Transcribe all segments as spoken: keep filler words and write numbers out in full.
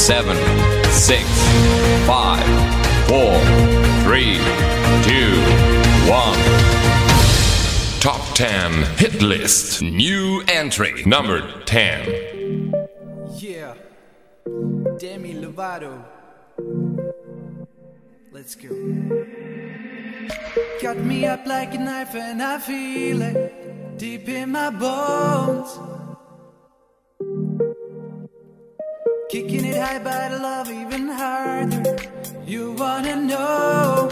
seven, six, five, four, three, two, one. Top ten hit list. New entry. Number ten. Yeah. Demi Lovato. Let's go. Cut me up like a knife and I feel it deep in my bones. Kicking it high but I love even harder. You wanna know?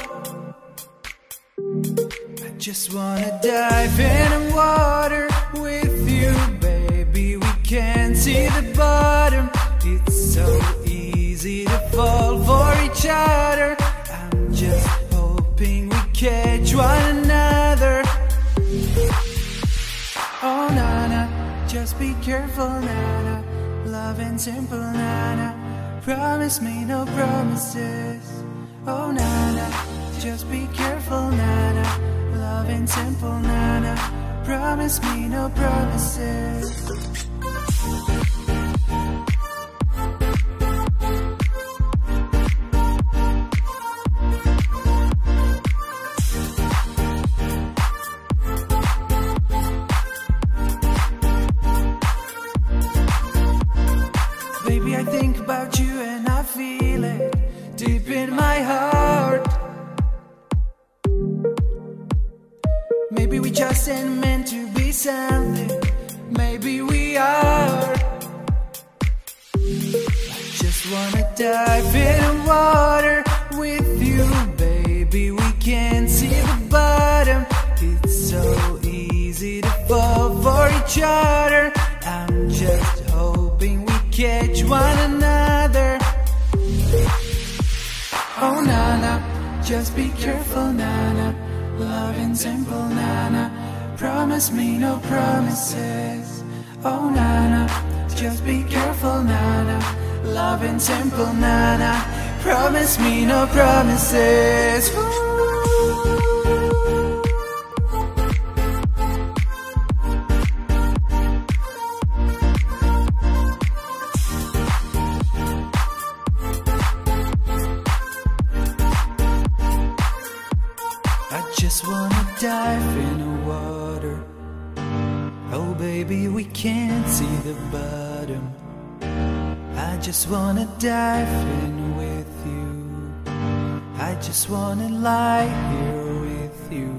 I just wanna dive in the water with you, baby. We can't see the bottom. It's so easy to fall for each other. I'm just hoping we catch one another. Oh nana, just be careful nana. Love and simple nana. Promise me no promises. Oh nana, just be careful nana. Love and simple nana. Promise me no promises. Baby, I think about you and I feel it deep in my heart. Maybe we just ain't meant to be something. Maybe we are. I just wanna dive in the water with you, baby. We can't see the bottom. It's so easy to fall for each other. I'm just hoping we catch one another. Oh nana, just be careful nana. Love and simple nana. Promise me no promises. Oh nana, just be careful nana. Love and simple nana. Promise me no promises. Ooh. Just wanna dive in the water. Oh baby, we can't see the bottom. I just wanna dive in with you. I just wanna lie here with you.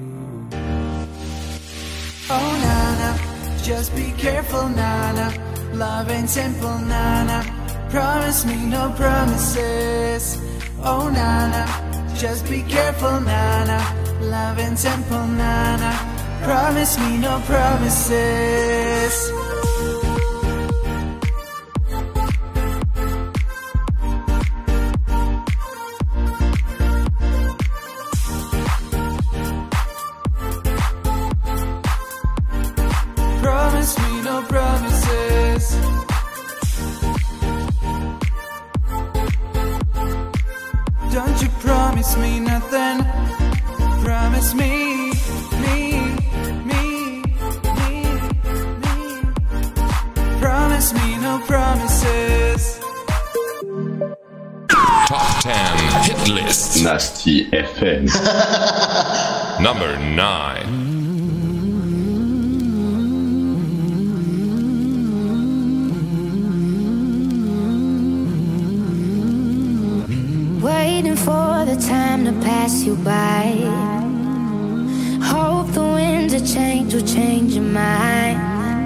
Oh nana, just be careful nana. Love ain't simple nana. Promise me no promises. Oh nana, just be careful nana. Love and simple nana. Promise me no promises. Promise me no promises. Don't you promise me nothing. Promise me, me, me, me, me. Promise me no promises. Top ten hit list. Nasty F M. Number nine. Waiting for the time to pass you by. Hope the winds of change will change your mind.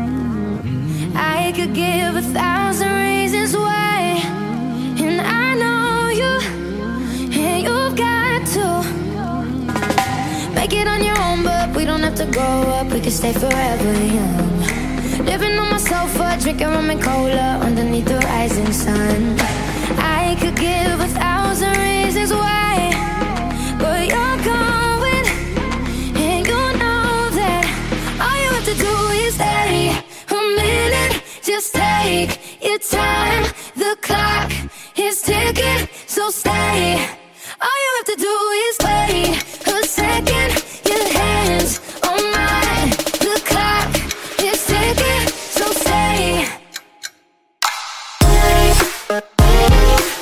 I could give a thousand reasons why, and I know you, and you've got to make it on your own, but we don't have to grow up, we can stay forever young. Living on my sofa, drinking rum and cola underneath the rising sun. I could give a thousand reasons why, but you're going, and you know that all you have to do is stay a minute. Just take your time, the clock is ticking, so stay. All you have to do is wait a second. Your hands on mine, the clock is ticking, so stay.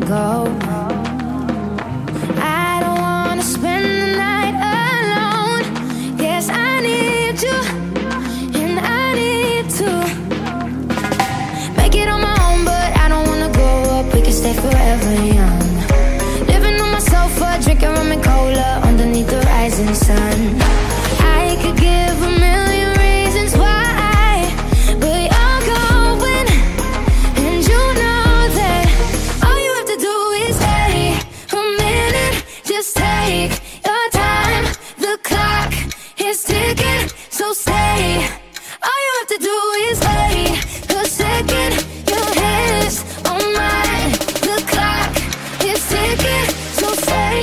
go. I don't wanna spend the night alone. Yes, I need you, and I need to make it on my own, but I don't wanna grow up. We can stay forever young. Living on my sofa, drinking rum and cola underneath the rising sun. I could give a million reasons why, but you're going, and you know that all you have to do is take a minute. Just take your time. The clock is ticking, so stay. All you have to do is wait a second. Your hands on mine. The clock is ticking, so stay.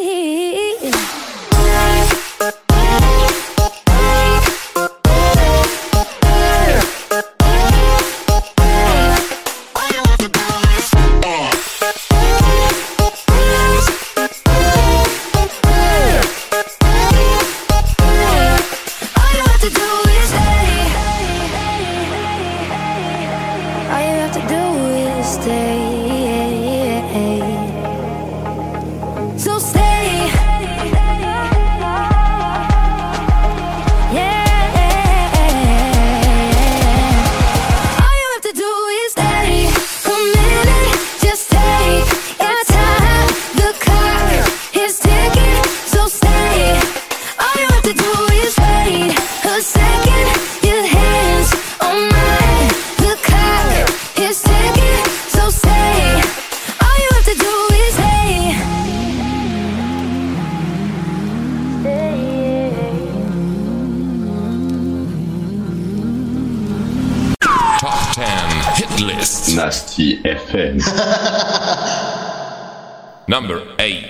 Nasty F M. Number eight.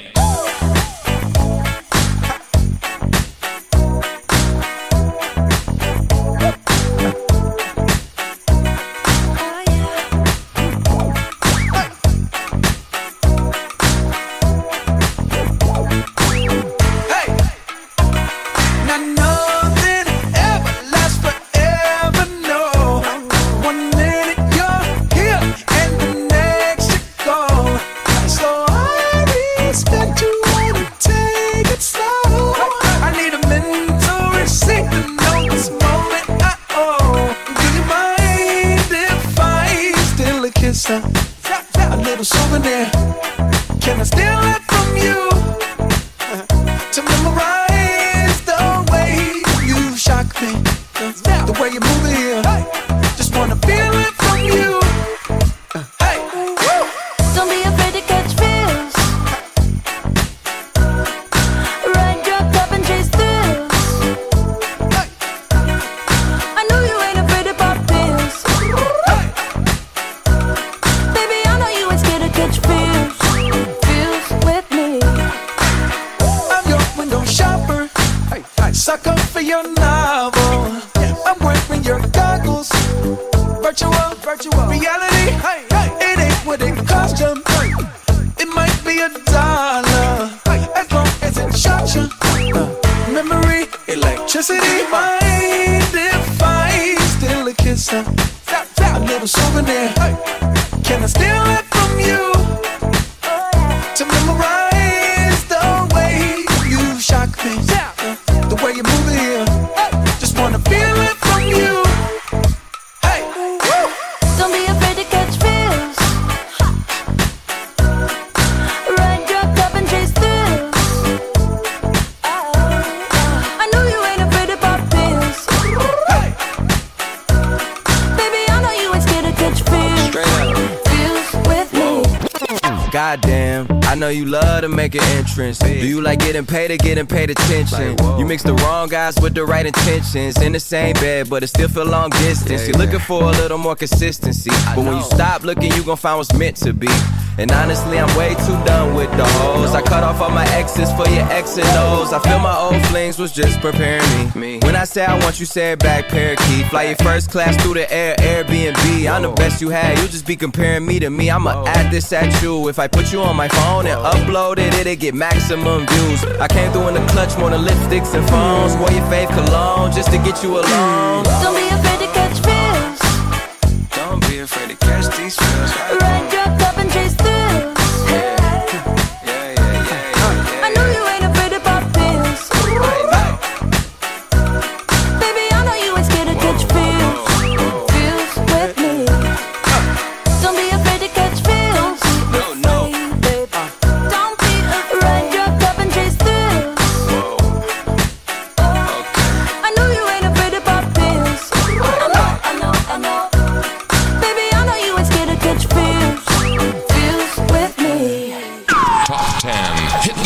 Goddamn, I know you love to make an entrance. Do you like getting paid or getting paid attention? You mix the wrong guys with the right intentions. In the same bed, but it still feel long distance. You're looking for a little more consistency, but when you stop looking, you gon' find what's meant to be. And honestly, I'm way too done with the hoes. I cut off all my exes for your X and O's. I feel my old flings was just preparing me. When I say I want you, say it back, parakeet. Fly your first class through the air, Airbnb. I'm the best you had, you just be comparing me to me. I'ma add this at you. If I put you on my phone and upload it, it'll get maximum views. I came through in the clutch, more than lipsticks and phones. Wore your fave cologne just to get you alone. Don't be afraid to catch feels. Don't be afraid to catch these feels. Ride your cup and chase thrills.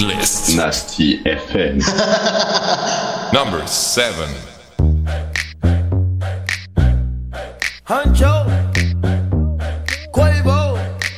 List. Nasty F M. Number seven. Hancho, Quavo,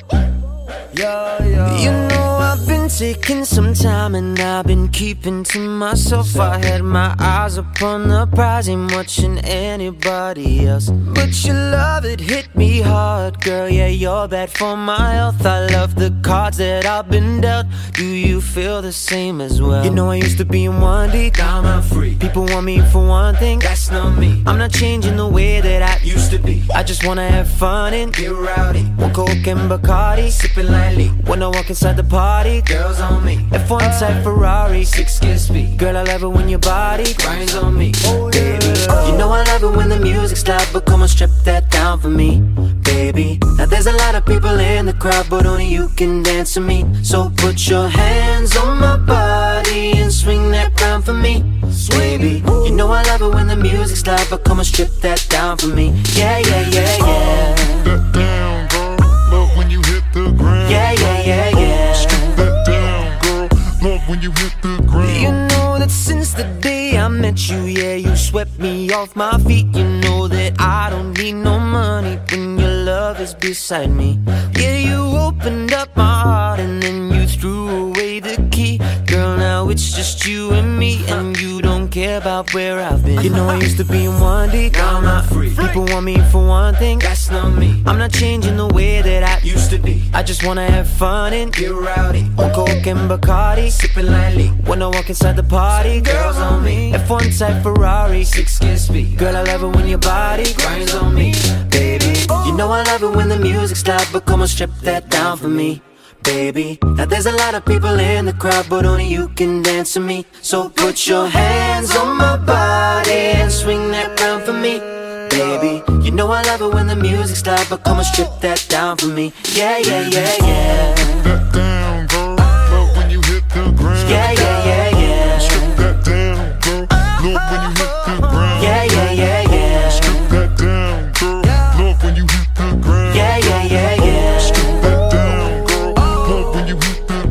yeah, yeah. You know I've been taking some time and I've been keeping to myself. I had my eyes upon the prize, ain't watching anybody else. But your love, it hit me hard, girl. Yeah, you're bad for my health. I love the cards that I've been dealt. Do you feel the same as well? You know I used to be in one deep, now I'm free. People want me for one thing, that's not me. I'm not changing the way that I used to be. I just wanna have fun and get rowdy. One Coke and Bacardi, sipping lightly. When I walk inside the party, girls on me. F one type Ferrari, six gear speed. Girl, I love it when your body grinds on me, baby. You know I love it when the music's loud, but come on, strip that down for me, baby. Now there's a lot of people in the crowd, but only you can dance to me. So put your hands on my body and swing that crown for me, baby. You know I love it when the music's loud, but come on, strip that down for me. Yeah, yeah, yeah, yeah. That down, girl. Love when you hit the ground. Yeah, yeah, yeah, yeah. Strip that down, girl. Love when you hit the ground. You know that since the day I met you, yeah, you swept me off my feet. You know that I don't need no money when your love is beside me. Yeah, you opened up my heart and then you threw away the key. Girl, now it's just you and me, and you don't care about where I've been. You know I used to be in one deep, now I'm not free. People want me for one thing, that's not me. I'm not changing the way that I used to be. I just wanna have fun and get rowdy. One Coke and Bacardi, sipping lightly. When I walk inside the party, girls on me. F one type Ferrari, six gear speed. Girl, I love it when your body grinds on me, baby. You know I love it when the music's loud, but come on, strip that down for me, baby. Now there's a lot of people in the crowd, but only you can dance to me. So put your hands on my body and swing that round for me, baby. You know I love it when the music's loud, but come on, strip that down for me. Yeah, yeah, yeah, yeah. That down, girl. Love when you hit the ground. Yeah, yeah, yeah, yeah. Strip that down, girl. Love when you hit the ground. Yeah, yeah, yeah, yeah. Strip that down, girl. Love when you hit the ground. Yeah, yeah, yeah, yeah. Strip that down, girl. Love when you hit the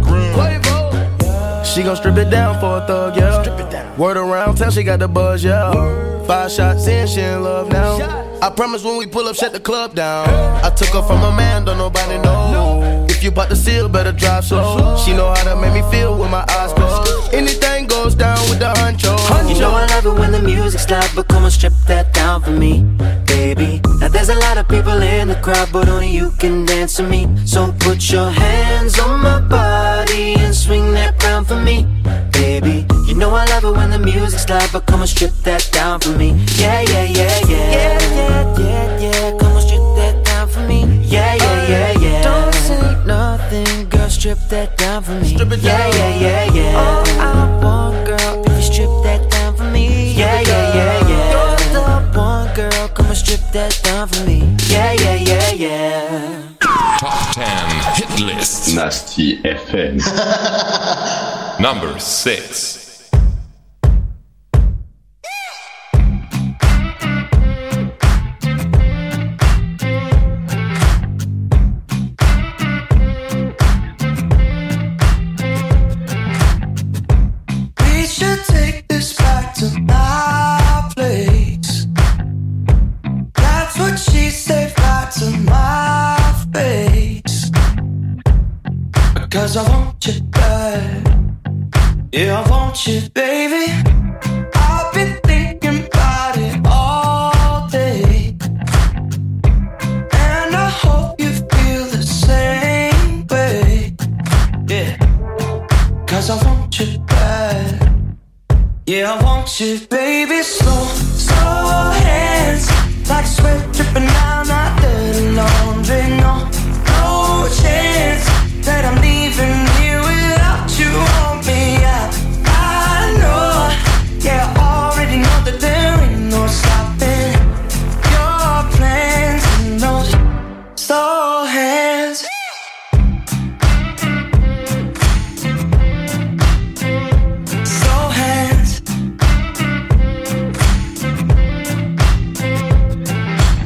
ground. She gon' strip it down for a thug, yeah. Strip it down. Word around town, she got the buzz, yeah. Five shots in, she in love now. I promise when we pull up, shut the club down. I took her from a man, don't nobody know. If you bout to seal, better drive slow. She know how to make me feel with my eyes closed. Anything goes down with the honcho. You know I love it when the music's loud, but come on, strip that down for me, baby. Now there's a lot of people in the crowd, but only you can dance to me. So put your hands on my body and swing that round for me, baby. You know I love it when the music's loud, but come on, strip that down for me. Yeah, yeah, yeah, yeah. Yeah, yeah, yeah, yeah. Come on, strip that down for me. Yeah, yeah, yeah, yeah. Don't say nothing, girl, strip that down for me. Strip it down. Yeah, yeah, yeah, yeah. All I want, girl, if you strip that down for me. Yeah, yeah, yeah, yeah. You're the one, girl, come on, strip that down for me. Yeah, yeah, yeah, yeah. Top ten hit list. Nasty F M. Number six. We should take this back to my place. That's what she said right to my face. Cause I want you bad. Yeah, I want you, baby. I've been thinking about it all day, and I hope you feel the same way. Yeah, cause I want you bad. Yeah, I want you, baby. Slow, slow hands, like sweat dripping down my dirty laundry. No, no chance that I'm leaving here without you on me. I, I know, yeah, I already know that there ain't no stopping your plans and those slow hands. Slow hands.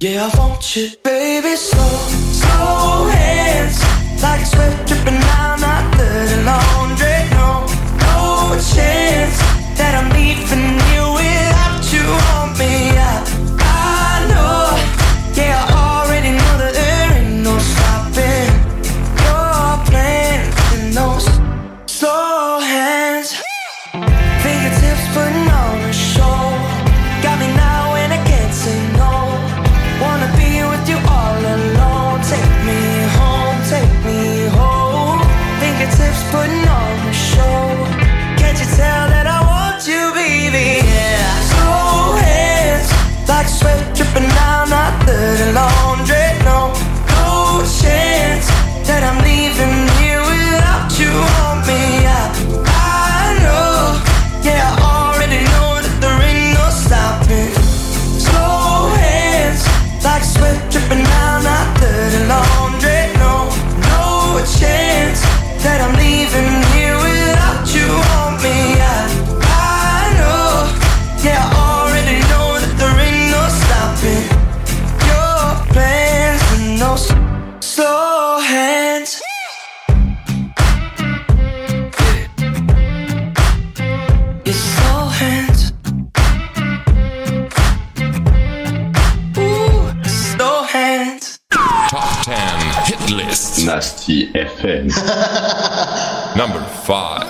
Yeah, I want you, baby, slow, slow hands, like sweat dripping down my dirty laundry. No, no chance that I'm leaving you without you on me. I, I know, yeah, I already know that there ain't no stopping your plans and those slow hands. Fingertips putting on a show, got me now and I can't say no. Wanna be with you all alone. Take me home, take me home. Fingertips putting on a show. Can't you tell that I want you, baby? Yeah. Slow hands, like sweat dripping down my dirty laundry. No, no chance that I'm leaving here without you on me. I, I know, yeah, I already know that there ain't no stopping. Slow hands, like sweat dripping down my dirty laundry. No, no chance that I'm leaving here without you on me. I, I know, yeah, I already know that there ain't no stopping your plans with no s- slow hands. Your slow hands. Ooh, slow hands. Top ten hit list. Nasty F M. Number five.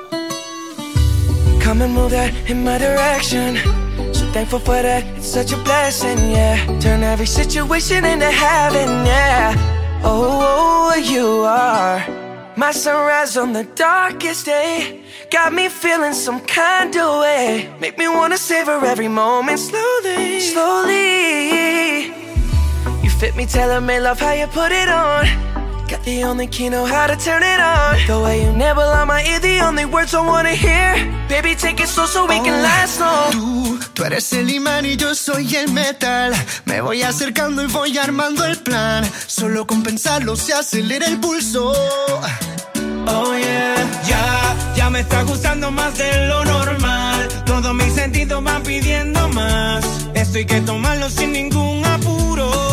Come and move that in my direction. So thankful for that, it's such a blessing, yeah. Turn every situation into heaven, yeah. Oh, you are my sunrise on the darkest day. Got me feeling some kind of way. Make me wanna savor every moment slowly, slowly. You fit me, tailor-made, love how you put it on. Got the only key, know how to turn it on. The way you nibble on my ear, the only words I wanna hear. Baby, take it slow so we can last long. Tú, tú eres el imán y yo soy el metal. Me voy acercando y voy armando el plan. Solo con pensarlo se acelera el pulso. Oh yeah, ya, ya me está gustando más de lo normal. Todos mis sentidos van pidiendo más. Esto hay que tomarlo sin ningún apuro.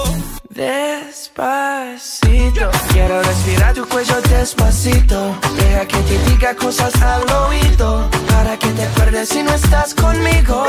Despacito, quiero respirar tu cuello despacito. Deja que te diga cosas al oído, para que te acuerdes si no estás conmigo.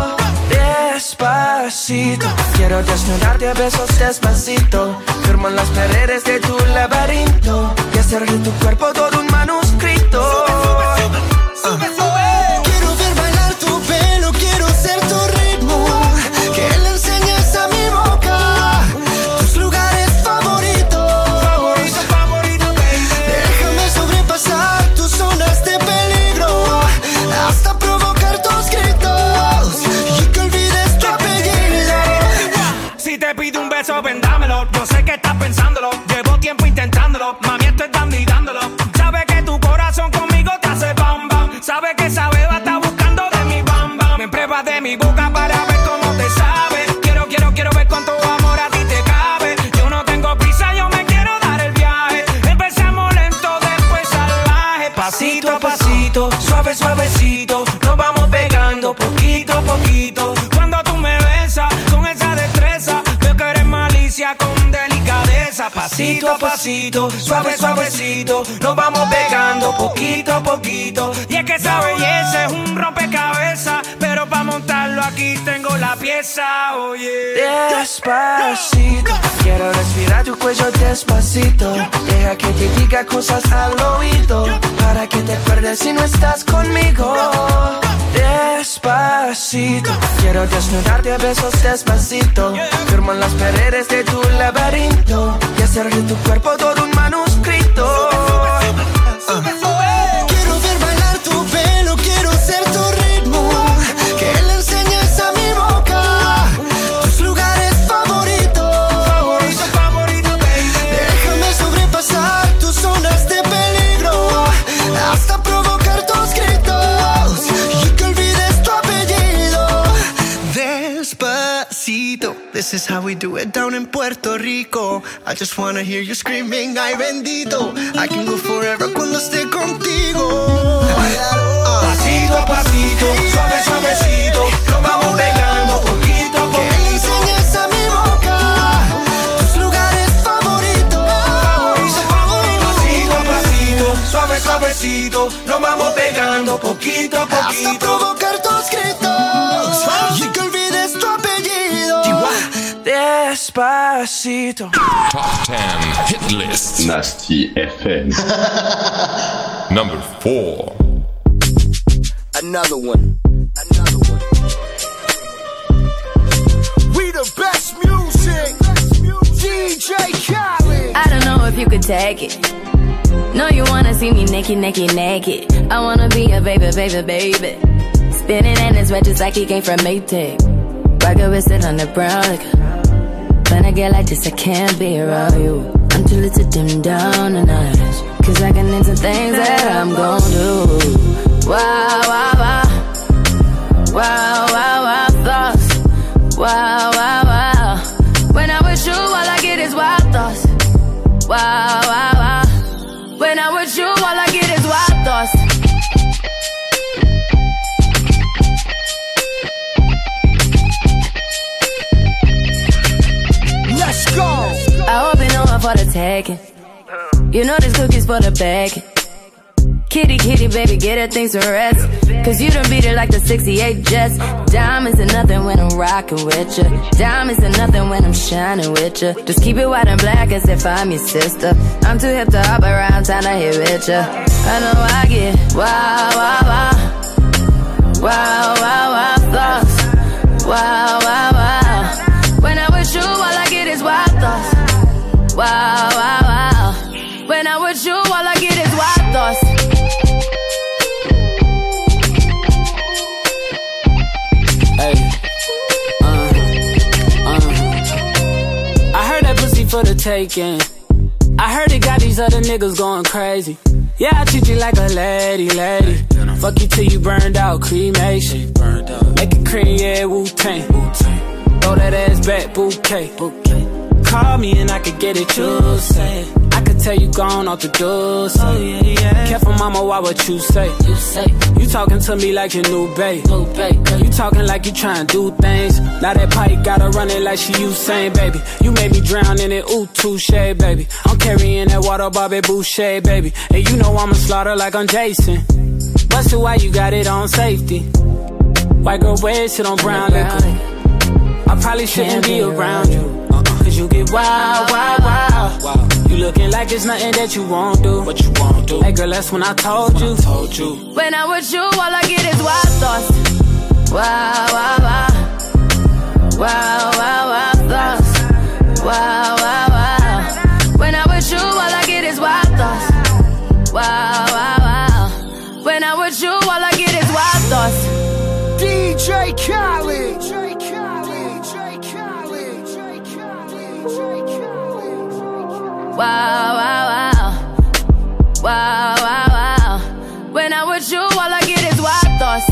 Despacito, quiero desnudarte a besos despacito. Firmo en las paredes de tu laberinto y hacer de tu cuerpo todo un manuscrito. Sube, sube, sube. Quiero ver bailar tu pelo, quiero ser tu ritmo. Que le enseñes a mi boca tus lugares favoritos. Favorito, favorito, baby. Déjame sobrepasar tus zonas de peligro, hasta provocar tus gritos y que olvides tu apellido. Si te pido un beso, ven dámelo. Yo sé que estás pensándolo, llevo tiempo intentándolo. Mami, esto es dando y dándolo. Sabes que tu corazón conmigo te hace bam bam. Sabes que esa beba está buscando de mi bam bam. Me pruebas de mi boca para ver cómo te sabe. Quiero, quiero, quiero ver cuánto amor a ti te cabe. Yo no tengo prisa, yo me quiero dar el viaje. Empezamos lento, después salvaje. Pasito a pasito, suave, suavecito. Nos vamos pegando poquito a poquito. Cuando tú me besas con esa destreza, veo que eres malicia con delicadeza. Pasito a pasito, suave, suavecito. Nos vamos pegando poquito a poquito. Y es que esa belleza es un rompecabezas, pero para montarlo aquí tengo la pieza, oye. Despacito, quiero respirar tu cuello despacito. Deja que te diga cosas al oído, para que te acuerdes si no estás conmigo. Despacito, quiero desnudarte a besos despacito. Firmo en las paredes de tu laberinto y hacer de tu cuerpo todo un manuscrito. Sube, sube. Quiero ver bailar tu pelo, quiero ser tu ritmo. Que le enseñes a mi boca tus lugares favoritos. Favorito, favorito, baby. Déjame sobrepasar tus zonas de peligro, hasta provocar tus gritos y que olvides tu apellido. Despacito, this is how we do it down in Puerto Rico. I just wanna hear you screaming, ay bendito. I can go forever cuando esté contigo. Pasito a pasito, suave, suavecito. Nos vamos pegando poquito a Que le poquito. enseñes a mi boca Despacito, nos vamos pegando poquito a poquito. Hasta provocar tus gritos y que olvides tu apellido. Despacito. Top ten hit list. Nasty F M. Number four. Another one. Another one. We the best music. D J Khaled. I don't know if you could take it. No, you wanna see me naked, naked, naked. I wanna be a baby, baby, baby. Spinning in his red just like he came from Maytag. Rocket with it on the brown like. When I get like this, I can't be around you. I'm too little to dim down the night. Cause I can into things that I'm gon' do. Wow, wow, wow. Wow, wow, wow, thoughts. Wow, wow, wow. When I'm with you, all I get is wild thoughts. Wow, wow, wow. When I'm with you, all I get is wild thoughts. Let's go. I hope you know I'm for the taking. You know this cookie's for the bag. Kitty, kitty, baby, get her things to rest. Cause you done beat it like the sixty-eight Jets. Diamonds are nothing when I'm rockin' with ya. Diamonds are nothing when I'm shining with ya. Just keep it white and black as if I'm your sister. I'm too hip to hop around, time to hit with ya. I know I get wow, wow, wow. Wow, wow, wow, thoughts. Wow, wow, wow. When I'm with you, all I get is wild thoughts. Wow, wow, wow. When I'm with you, all I get is wild thoughts. Hey, uh, uh. I heard that pussy for the taking. I heard it got these other niggas going crazy. Yeah, I treat you like a lady, lady. Fuck you till you burned out, cremation. Make it cream, yeah, Wu-Tang. Throw that ass back, bouquet. Call me and I could get it, you say. I could tell you gone off the door, say. Oh, yeah, yeah. Careful, mama, why what you say? You say you talking to me like your new babe. New babe. You talking like you trying to do things. Now that pipe gotta run it like she Usain, baby. You made me drown in it, ooh, touche, baby. I'm carrying that water, Bobby Boucher, baby. And you know I'ma slaughter like I'm Jason. Busted, why you got it on safety? White girl wear shit on brown liquor. I probably shouldn't be around you. Cause you get wild, wild, wild, wild. You looking like it's nothing that you won't do. What you won't do? Hey girl, that's when I told you. I told you. When I'm with you, all I get is wild thoughts. Wow, wow, wow. Wow, wow, wow, thoughts. Wow, wow, wow. When I'm with you, all I get is wild thoughts. Wow, wow, wow. When I'm with you, all I get is wild thoughts. D J Khaled. Wow, wow, wow. Wow, wow, wow. When I'm with you, all I get is wild thoughts.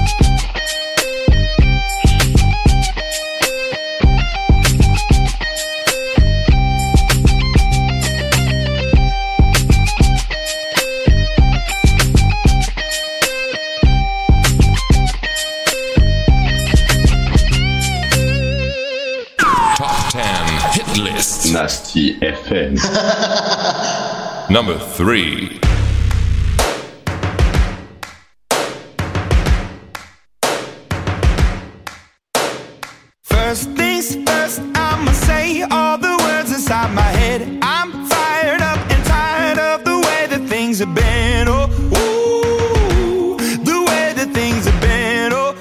Top ten hit list. Nasty F M. Number three. First things first, I'ma say all the words inside my head. I'm fired up and tired of the way that things have been. Oh, ooh, the way that things have been. Oh,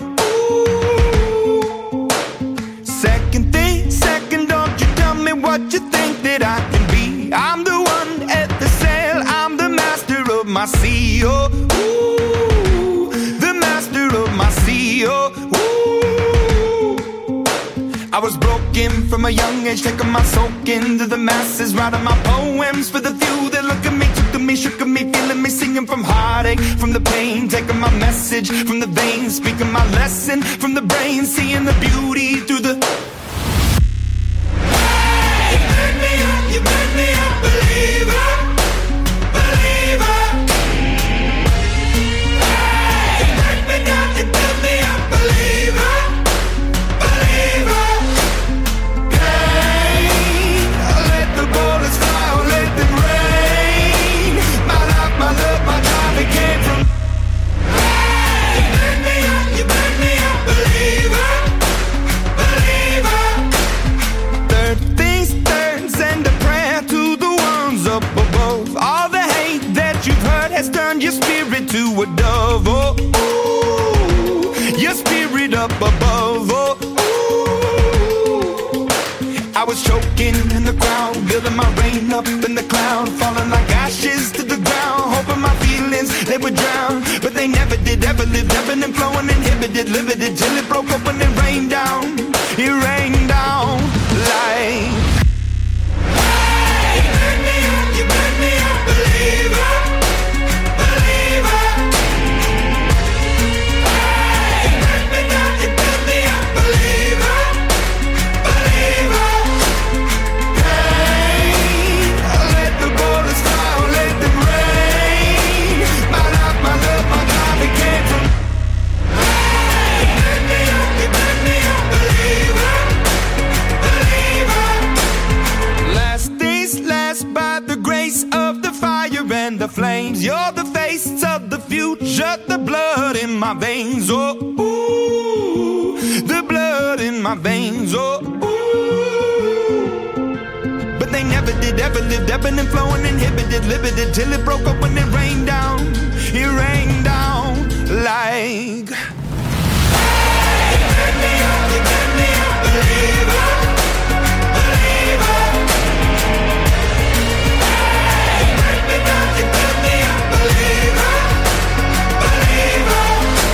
ooh. Second thing, second, don't you tell me what you think that I can be. I'm the one at the sail, I'm the master of my sea. Oh, ooh, the master of my sea. Oh, ooh. I was broken from a young age, taking my soak into the masses, writing my poems for the few that look at me, took to me, shook at me, feeling me, singing from heartache, from the pain, taking my message from the veins, speaking my lesson from the brain, seeing the beauty through the. Hey, you burn me up, you burn me up, believer, believer. Hey, you burn me down, you burn me up, believer. has turned your spirit to a dove. Oh, ooh, your spirit up above. Oh, ooh. I was choking in the crowd, building my rain up in the cloud, falling like ashes to the ground, hoping my feelings they would drown, but they never did. Ever lived, ebbing and flowing, inhibited, limited, till it broke open and rained down. It rained down like. Hey, you burn me up, you burn me up, believer, believer. Hey, you burn me down, you burn me up, believer, believer. Hey, let the bullets fly, let them rain. My love, my love, my God, it came from. Hey, you burn me up, you burn me up, believer, believer. Last days last by the grace of the fire and the flames. You're the face of the future, the blood in my veins. Oh, ooh, the blood in my veins. Oh, ooh. But they never did, ever lived, ebbing and flowing, inhibited, limited, till it broke up when it rained down. It rained down like. Hey, you burn me up, you burn me up, believer, believer. Hey, you burn me down, you burn me up, believer, believer.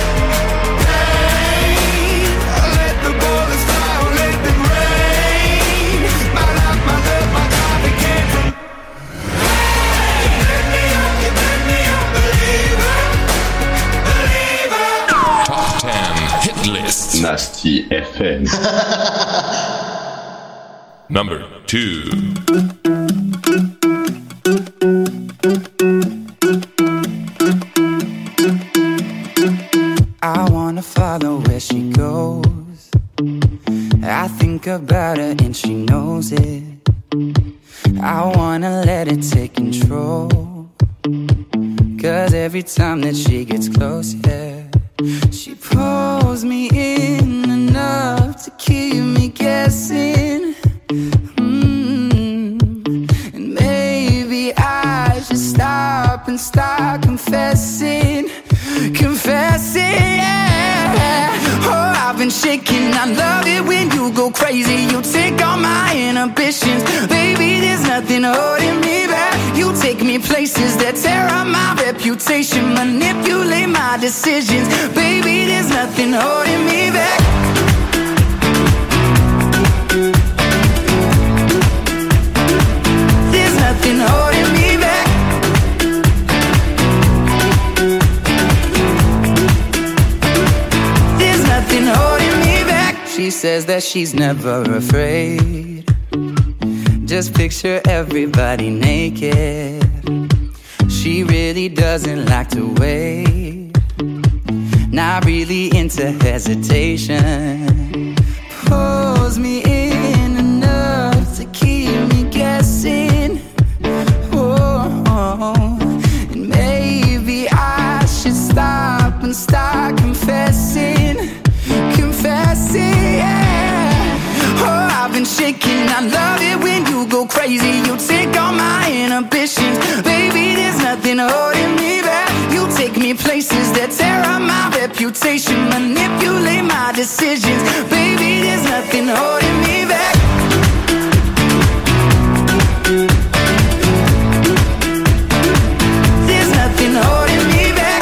Hey, let the bullets fly, let them rain. My love, my love, my God, it came from. Hey, you burn me up, you burn me up, believer, believer. Top ten hit list. Nasty F M. Number two. I wanna follow where she goes. I think about her and she knows it. I wanna let it take control. Cause every time that she gets close, yeah, she pulls me in enough to keep me guessing. Mm. And maybe I should stop and start confessing. Confessing, yeah. Oh, I've been shaking. I love it when you go crazy. You take all my inhibitions. Baby, there's nothing holding me back. You take me places that tear up my reputation, manipulate my decisions. Baby, there's nothing holding me back. There's nothing holding me back. There's nothing holding me back. She says that she's never afraid. Just picture everybody naked. She really doesn't like to wait. Not really into hesitation. Pulls me in enough to keep me guessing. Oh, and maybe I should stop and start confessing. Confessing, yeah. Oh, I've been shaking. I love it when you go crazy. You take all my inhibitions. Baby, there's nothing holding me back. You take me places that tear up my reputation, manipulate my decisions. Baby, there's nothing holding me back. There's nothing holding me back.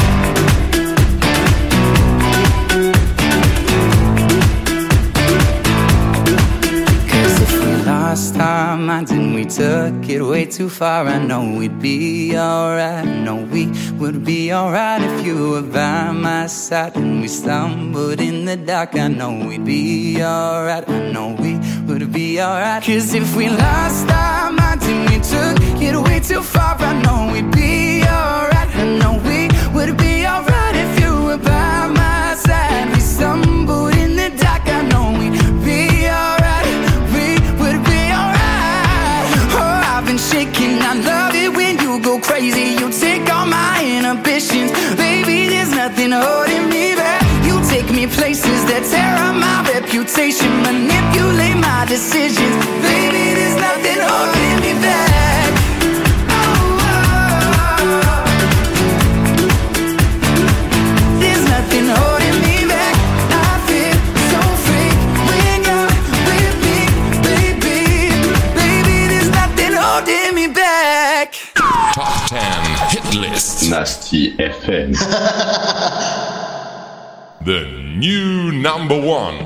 Cause if we lost our minds and we took it way too far, I know we'd be alright. I know we would be alright if you were by my side. And we stumbled in the dark, I know we'd be alright. I know we would be alright. Cause if we lost our minds and we took it way too far, I know we'd be alright. I know we would be alright if you were by my side. We stumbled in the dark, I know we'd be alright. We would be alright. Oh, I've been shaking. I love it when you go crazy. You take all my inhibitions. Baby, there's nothing holding me back. You take me places that tear up my reputation, manipulate my decisions. Baby, there's nothing holding me back. Oh, oh, oh. List. Nasty F M. The new number one.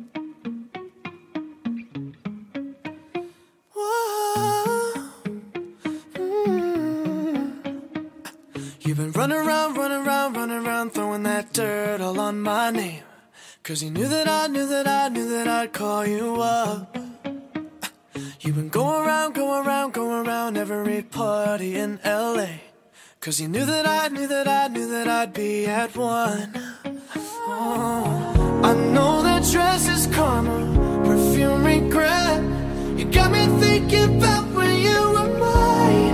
You've been running around, running around, running around, throwing that dirt all on my name. Cause you knew that I knew that I knew that I'd call you up. You've been going around, going around, going around every party in L A. Cause you knew that I knew that I knew that I'd be at one. Oh, I know that dress is karma, perfume regret. You got me thinking about when you were mine.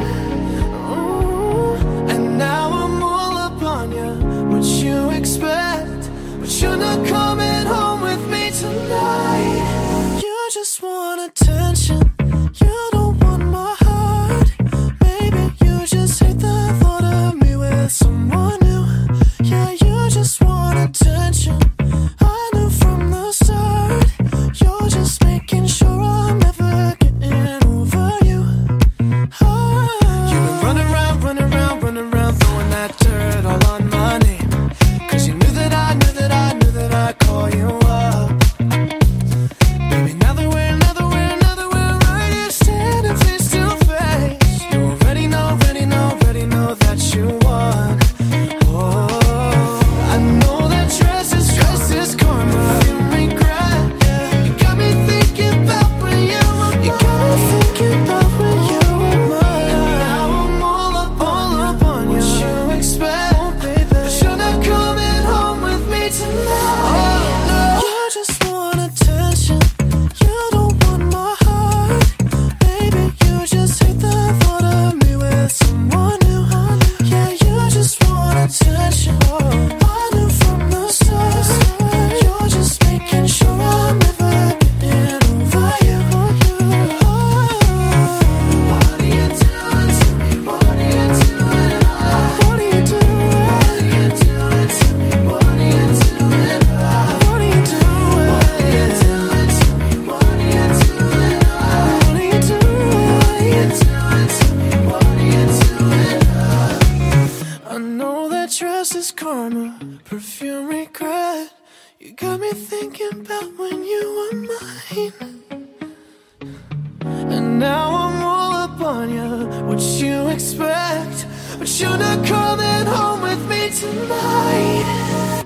Oh, and now I'm all up on you, what you expect. But you're not coming home with me tonight. You just want attention, you don't want my heart. Maybe you just hate the thought of me with someone new. Yeah, you just want attention, I knew from the start. You're just making sure I'm never getting over you. Oh. You've been running around, running around, running around, throwing that dirt all on my name. Cause you knew that I knew that I knew that I'd call you up. Baby, now that we're, now that we're, now that we're right here standing face to face, you already know, already know, already know that you won. Oh, I know that dress is, dress is karma, you regret. Yeah. You got me thinking about when you were mine. You got me thinking about when you were mine. Now I'm all up, all up on you. What you expect, oh, baby. But you're not coming home with me tonight. Oh, no. You just want attention, you don't want my heart. Maybe you just hate the thought of me with someone new. Yeah, you just want attention, I knew from the start. You're just making sure I'm never getting over you. Oh, what are you doing to me? What are you doing? What are you doing? What are you doing to me? What are you doing? What are you doing? What are you doing to me? What are you doing? What are you doing? What are you doing to me? What are you doing? I know that dress is karma, perfume regret. You got me thinking about when you were mine. And now I'm all up on you, what you expect. But you're not coming home with me tonight.